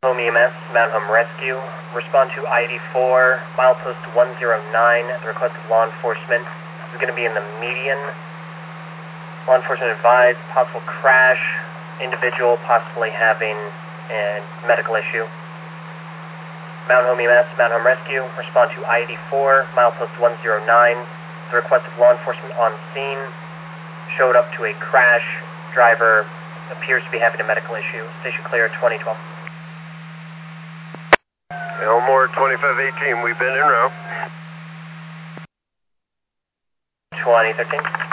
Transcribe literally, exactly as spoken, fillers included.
Home E M S, Mount Home Rescue. Respond to I eighty-four, milepost one zero nine. The request of law enforcement is going to be in the median. Law enforcement advised possible crash, individual possibly having a medical issue. Mount Home E M S, Mount Home Rescue. Respond to I eighty-four, milepost one zero nine. The request of law enforcement on scene showed up to a crash. Driver appears to be having a medical issue. Station clear, twenty twelve. Elmore twenty-five eighteen, we've been en route. twenty thirteen.